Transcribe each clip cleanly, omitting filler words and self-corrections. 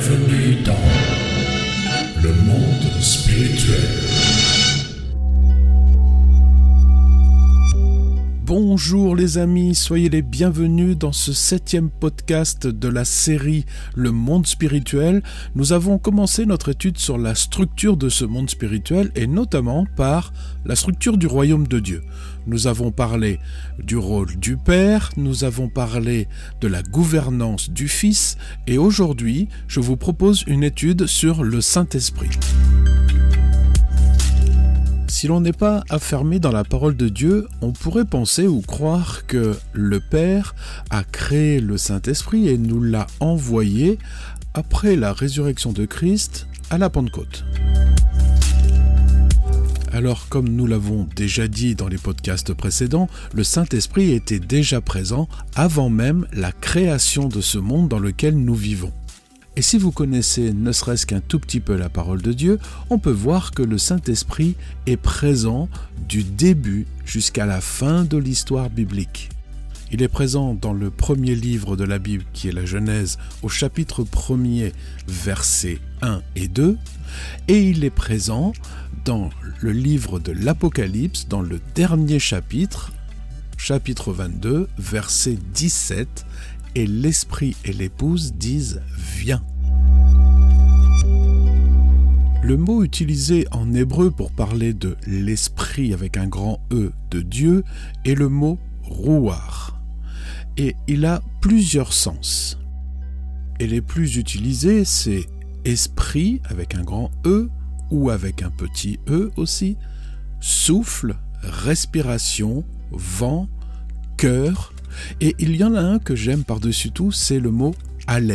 Bienvenue dans le monde spirituel. Bonjour les amis, soyez les bienvenus dans ce 7e podcast de la série Le monde spirituel. Nous avons commencé notre étude sur la structure de ce monde spirituel et notamment par la structure du royaume de Dieu. Nous avons parlé du rôle du Père, nous avons parlé de la gouvernance du Fils et aujourd'hui, je vous propose une étude sur le Saint-Esprit. Si l'on n'est pas affermé dans la parole de Dieu, on pourrait penser ou croire que le Père a créé le Saint-Esprit et nous l'a envoyé après la résurrection de Christ à la Pentecôte. Alors, comme nous l'avons déjà dit dans les podcasts précédents, le Saint-Esprit était déjà présent avant même la création de ce monde dans lequel nous vivons. Et si vous connaissez ne serait-ce qu'un tout petit peu la parole de Dieu, on peut voir que le Saint-Esprit est présent du début jusqu'à la fin de l'histoire biblique. Il est présent dans le premier livre de la Bible, qui est la Genèse, au chapitre 1er, versets 1 et 2, et il est présent dans le livre de l'Apocalypse, dans le dernier chapitre 22, verset 17, et l'esprit et l'épouse disent « Viens ». Le mot utilisé en hébreu pour parler de l'esprit avec un grand E de Dieu est le mot « rouar ». Et il a plusieurs sens. Et les plus utilisés, c'est « esprit » avec un grand E ou avec un petit E aussi, « souffle », « respiration », « vent », « cœur ». Et il y en a un que j'aime par-dessus tout, c'est le mot « haleine ».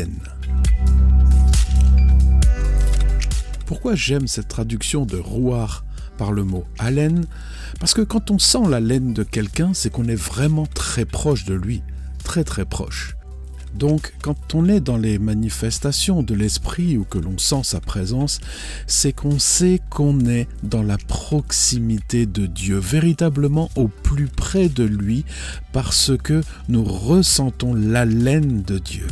Pourquoi j'aime cette traduction de « rouar » par le mot « haleine » ? Parce que quand on sent la laine de quelqu'un, c'est qu'on est vraiment très proche de lui, très très proche. Donc, quand on est dans les manifestations de l'esprit ou que l'on sent sa présence, c'est qu'on sait qu'on est dans la proximité de Dieu, véritablement au plus près de lui, parce que nous ressentons l'haleine de Dieu.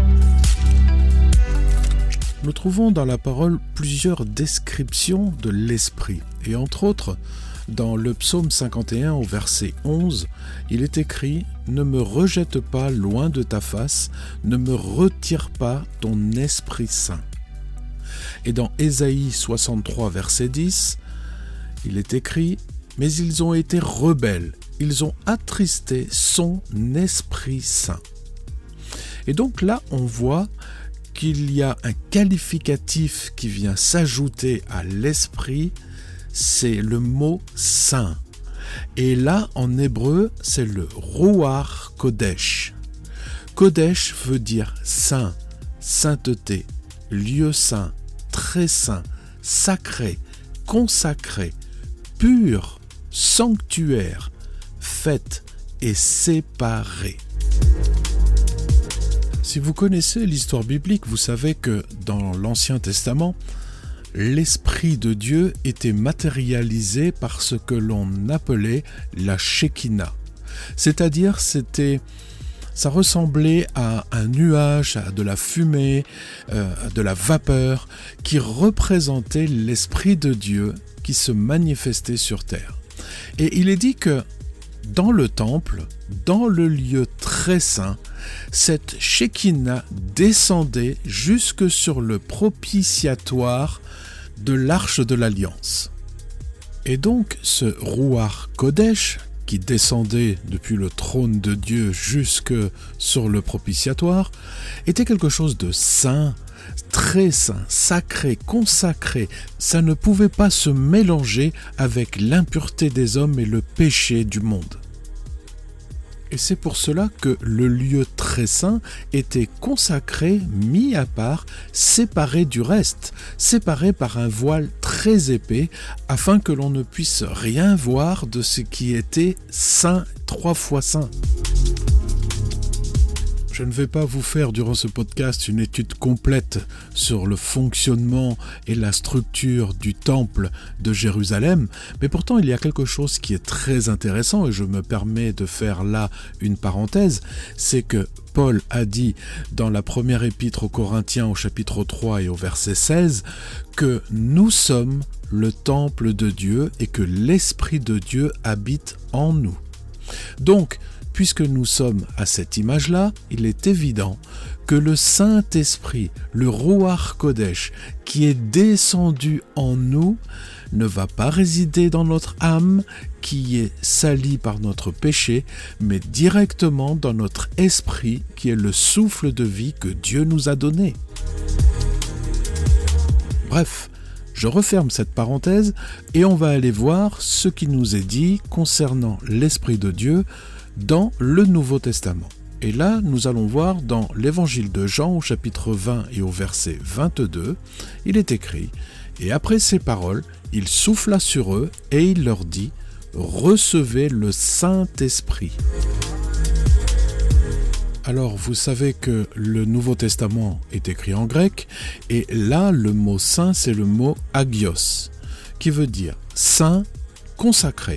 Nous trouvons dans la parole plusieurs descriptions de l'esprit, et entre autres, dans le psaume 51 au verset 11, il est écrit « Ne me rejette pas loin de ta face, ne me retire pas ton Esprit Saint ». Et dans Ésaïe 63 verset 10, il est écrit « Mais ils ont été rebelles, ils ont attristé son Esprit Saint ». Et donc là, on voit qu'il y a un qualificatif qui vient s'ajouter à l'esprit, c'est le mot « saint ». Et là, en hébreu, c'est le « rouar kodesh ». Kodesh veut dire « saint », « sainteté »,« lieu saint »,« très saint »,« sacré »,« consacré »,« pur »,« sanctuaire »,« fête » et « séparé ». Si vous connaissez l'histoire biblique, vous savez que dans l'Ancien Testament, l'Esprit de Dieu était matérialisé par ce que l'on appelait la Shekinah. C'est-à-dire, ça ressemblait à un nuage, à de la fumée, de la vapeur, qui représentait l'Esprit de Dieu qui se manifestait sur terre. Et il est dit que dans le temple, dans le lieu très saint, cette Shekinah descendait jusque sur le propitiatoire de l'Arche de l'Alliance. Et donc, ce Rouar Kodesh, qui descendait depuis le trône de Dieu jusque sur le propitiatoire, était quelque chose de saint, très saint, sacré, consacré. Ça ne pouvait pas se mélanger avec l'impureté des hommes et le péché du monde. Et c'est pour cela que le lieu très saint était consacré, mis à part, séparé du reste, séparé par un voile très épais, afin que l'on ne puisse rien voir de ce qui était saint, 3 fois saint. Je ne vais pas vous faire durant ce podcast une étude complète sur le fonctionnement et la structure du temple de Jérusalem, mais pourtant il y a quelque chose qui est très intéressant et je me permets de faire là une parenthèse, c'est que Paul a dit dans la première épître aux Corinthiens au chapitre 3 et au verset 16 que nous sommes le temple de Dieu et que l'Esprit de Dieu habite en nous. Donc, puisque nous sommes à cette image-là, il est évident que le Saint-Esprit, le Ruach Kodesh, qui est descendu en nous, ne va pas résider dans notre âme, qui est salie par notre péché, mais directement dans notre esprit, qui est le souffle de vie que Dieu nous a donné. Bref, je referme cette parenthèse et on va aller voir ce qui nous est dit concernant l'Esprit de Dieu dans le Nouveau Testament. Et là, nous allons voir dans l'Évangile de Jean au chapitre 20 et au verset 22, il est écrit « Et après ces paroles, il souffla sur eux et il leur dit « Recevez le Saint-Esprit ». Alors, vous savez que le Nouveau Testament est écrit en grec, et là, le mot « saint », c'est le mot « agios », qui veut dire « saint, consacré ».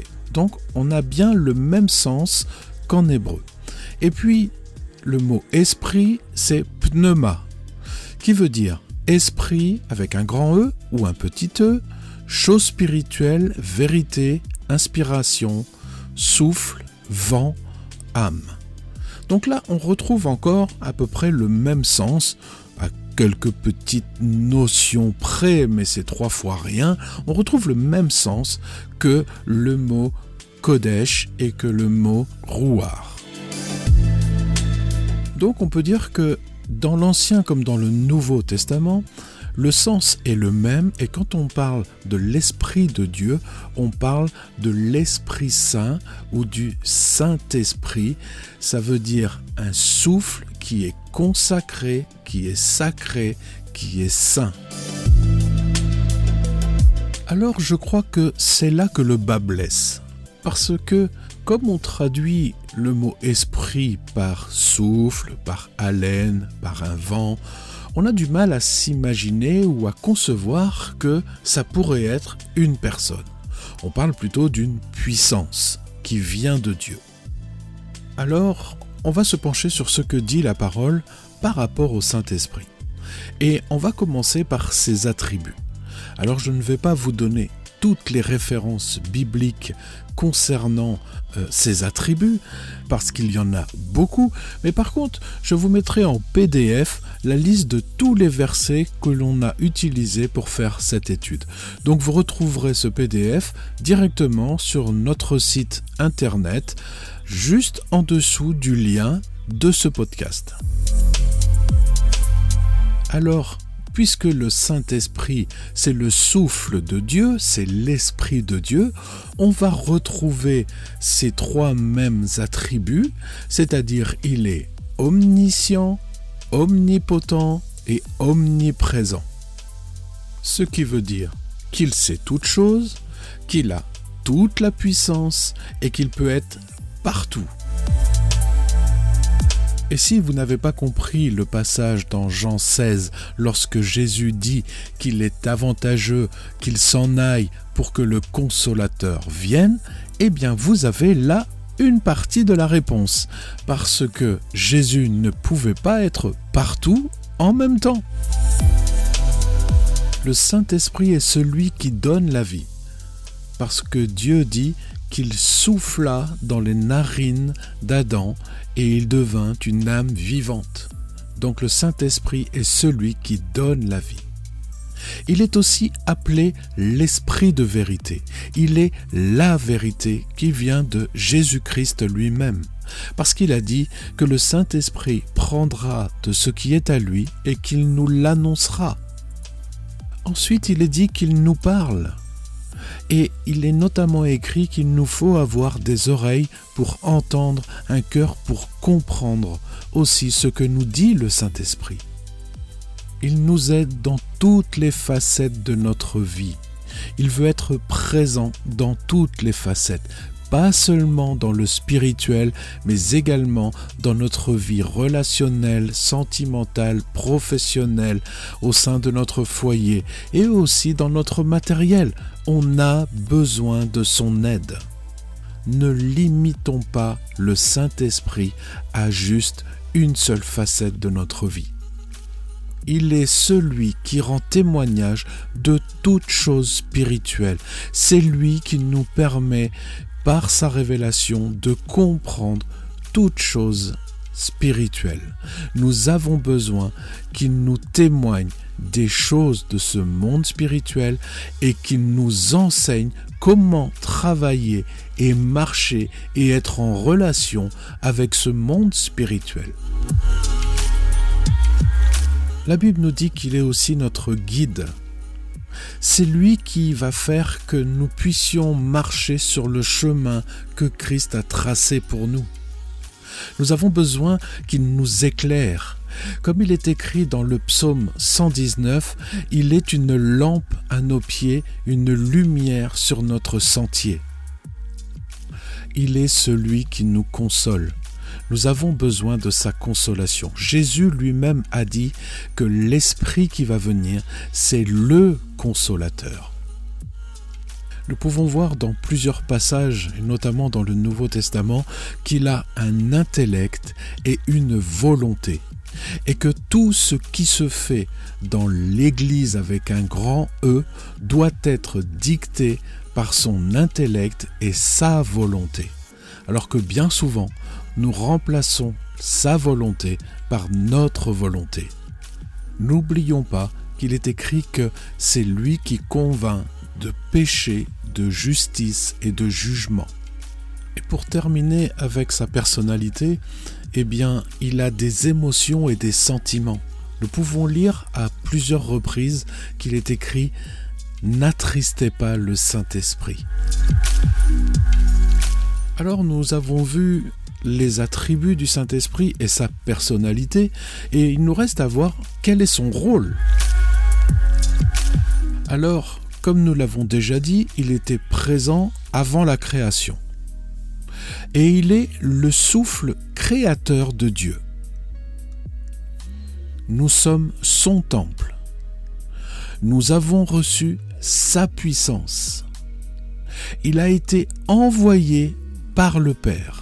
Donc, on a bien le même sens qu'en hébreu. Et puis, le mot « esprit », c'est « pneuma », qui veut dire « esprit » avec un grand « e » ou un petit « e », chose spirituelle, vérité, inspiration, souffle, vent, âme. Donc là, on retrouve encore à peu près le même sens, à quelques petites notions près, mais c'est 3 fois rien. On retrouve le même sens que le mot Kodesh et que le mot Ruach. Donc on peut dire que dans l'Ancien comme dans le Nouveau Testament, le sens est le même, et quand on parle de l'Esprit de Dieu, on parle de l'Esprit Saint ou du Saint-Esprit. Ça veut dire un souffle qui est consacré, qui est sacré, qui est saint. Alors je crois que c'est là que le bât blesse. Parce que comme on traduit le mot esprit par souffle, par haleine, par un vent, on a du mal à s'imaginer ou à concevoir que ça pourrait être une personne. On parle plutôt d'une puissance qui vient de Dieu. Alors, on va se pencher sur ce que dit la parole par rapport au Saint-Esprit. Et on va commencer par ses attributs. Alors, je ne vais pas vous donner toutes les références bibliques concernant ces attributs, parce qu'il y en a beaucoup, mais par contre, je vous mettrai en PDF la liste de tous les versets que l'on a utilisés pour faire cette étude. Donc vous retrouverez ce PDF directement sur notre site internet, juste en dessous du lien de ce podcast. Alors, puisque le Saint-Esprit, c'est le souffle de Dieu, c'est l'Esprit de Dieu, on va retrouver ces 3 mêmes attributs, c'est-à-dire il est omniscient, omnipotent et omniprésent. Ce qui veut dire qu'il sait toutes choses, qu'il a toute la puissance et qu'il peut être partout. Et si vous n'avez pas compris le passage dans Jean 16, lorsque Jésus dit qu'il est avantageux qu'il s'en aille pour que le Consolateur vienne, eh bien vous avez là une partie de la réponse, parce que Jésus ne pouvait pas être partout en même temps. Le Saint-Esprit est celui qui donne la vie, parce que Dieu dit qu'il souffla dans les narines d'Adam et il devint une âme vivante. Donc le Saint-Esprit est celui qui donne la vie. Il est aussi appelé l'Esprit de vérité. Il est la vérité qui vient de Jésus-Christ lui-même, parce qu'il a dit que le Saint-Esprit prendra de ce qui est à lui et qu'il nous l'annoncera. Ensuite, il est dit qu'il nous parle. Et il est notamment écrit qu'il nous faut avoir des oreilles pour entendre, un cœur pour comprendre aussi ce que nous dit le Saint-Esprit. Il nous aide dans toutes les facettes de notre vie. Il veut être présent dans toutes les facettes, pas seulement dans le spirituel, mais également dans notre vie relationnelle, sentimentale, professionnelle, au sein de notre foyer et aussi dans notre matériel. On a besoin de son aide. Ne limitons pas le Saint-Esprit à juste une seule facette de notre vie. Il est celui qui rend témoignage de toute chose spirituelle. C'est lui qui nous permet, par sa révélation, de comprendre toute chose spirituelle. Nous avons besoin qu'il nous témoigne des choses de ce monde spirituel et qu'il nous enseigne comment travailler et marcher et être en relation avec ce monde spirituel. La Bible nous dit qu'il est aussi notre guide. C'est lui qui va faire que nous puissions marcher sur le chemin que Christ a tracé pour nous. Nous avons besoin qu'il nous éclaire. Comme il est écrit dans le psaume 119, il est une lampe à nos pieds, une lumière sur notre sentier. Il est celui qui nous console. Nous avons besoin de sa consolation. Jésus lui-même a dit que l'Esprit qui va venir, c'est le consolateur. Nous pouvons voir dans plusieurs passages, et notamment dans le Nouveau Testament, qu'il a un intellect et une volonté, et que tout ce qui se fait dans l'Église avec un grand E doit être dicté par son intellect et sa volonté, alors que bien souvent, nous remplaçons sa volonté par notre volonté. N'oublions pas qu'il est écrit que c'est lui qui convainc de péché, de justice et de jugement. Et pour terminer avec sa personnalité, eh bien, il a des émotions et des sentiments. Nous pouvons lire à plusieurs reprises qu'il est écrit « N'attristez pas le Saint-Esprit ». Alors nous avons vu les attributs du Saint-Esprit et sa personnalité, et il nous reste à voir quel est son rôle. Alors, comme nous l'avons déjà dit, il était présent avant la création. Et il est le souffle créateur de Dieu. Nous sommes son temple. Nous avons reçu sa puissance. Il a été envoyé par le Père.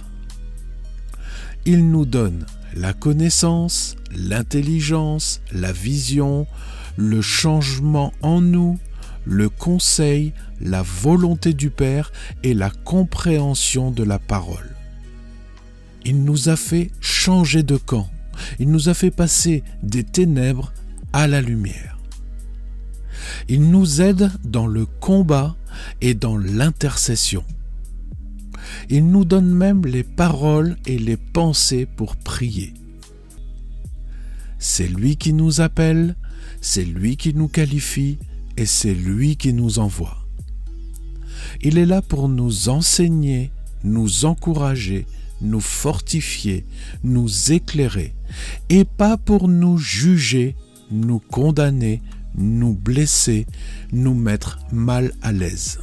Il nous donne la connaissance, l'intelligence, la vision, le changement en nous, le conseil, la volonté du Père et la compréhension de la parole. Il nous a fait changer de camp. Il nous a fait passer des ténèbres à la lumière. Il nous aide dans le combat et dans l'intercession. Il nous donne même les paroles et les pensées pour prier. C'est lui qui nous appelle, c'est lui qui nous qualifie et c'est lui qui nous envoie. Il est là pour nous enseigner, nous encourager, nous fortifier, nous éclairer, et pas pour nous juger, nous condamner, nous blesser, nous mettre mal à l'aise.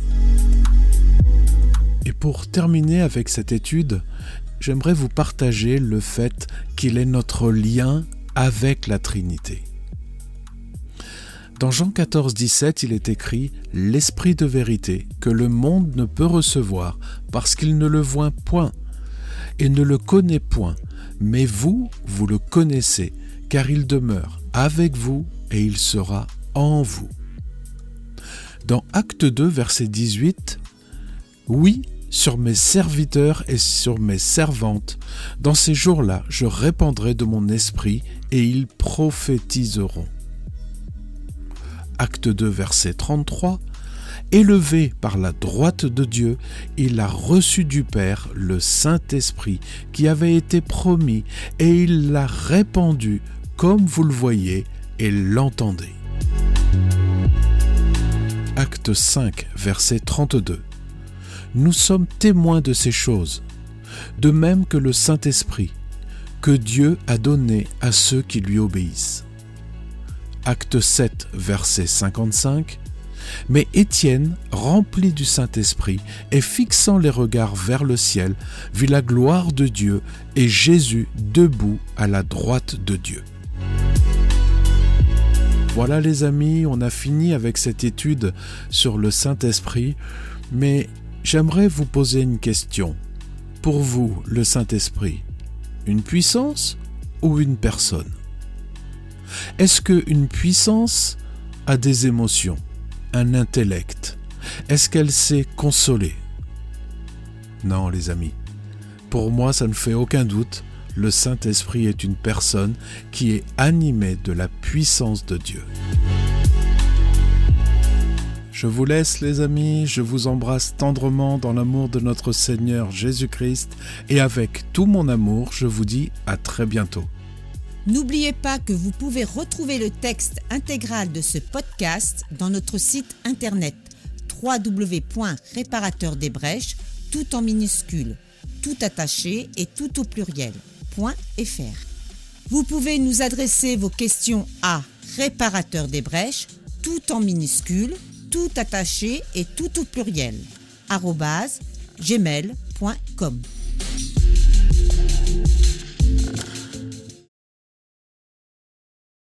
Et pour terminer avec cette étude, j'aimerais vous partager le fait qu'il est notre lien avec la Trinité. Dans Jean 14, 17, il est écrit « L'Esprit de vérité que le monde ne peut recevoir parce qu'il ne le voit point et ne le connaît point, mais vous, vous le connaissez, car il demeure avec vous et il sera en vous. » Dans Acte 2, verset 18, « Oui, sur mes serviteurs et sur mes servantes, dans ces jours-là, je répandrai de mon esprit et ils prophétiseront. » Acte 2, verset 33, « Élevé par la droite de Dieu, il a reçu du Père le Saint-Esprit qui avait été promis et il l'a répandu comme vous le voyez et l'entendez. » Acte 5, verset 32, « Nous sommes témoins de ces choses, de même que le Saint-Esprit, que Dieu a donné à ceux qui lui obéissent. » Acte 7, verset 55, « Mais Étienne, rempli du Saint-Esprit, et fixant les regards vers le ciel, vit la gloire de Dieu et Jésus debout à la droite de Dieu. » Voilà les amis, on a fini avec cette étude sur le Saint-Esprit, mais j'aimerais vous poser une question. Pour vous, le Saint-Esprit, une puissance ou une personne? Est-ce qu'une puissance a des émotions, un intellect? Est-ce qu'elle sait consoler? Non, les amis. Pour moi, ça ne fait aucun doute. Le Saint-Esprit est une personne qui est animée de la puissance de Dieu. Je vous laisse, les amis, je vous embrasse tendrement dans l'amour de notre Seigneur Jésus-Christ et avec tout mon amour, je vous dis à très bientôt. N'oubliez pas que vous pouvez retrouver le texte intégral de ce podcast dans notre site internet www.réparateurdesbrèches, tout en minuscules, tout attaché et tout au pluriel.fr. Vous pouvez nous adresser vos questions à réparateurdesbrèches, tout en minuscules, tout attaché et tout au pluriel, @gmail.com.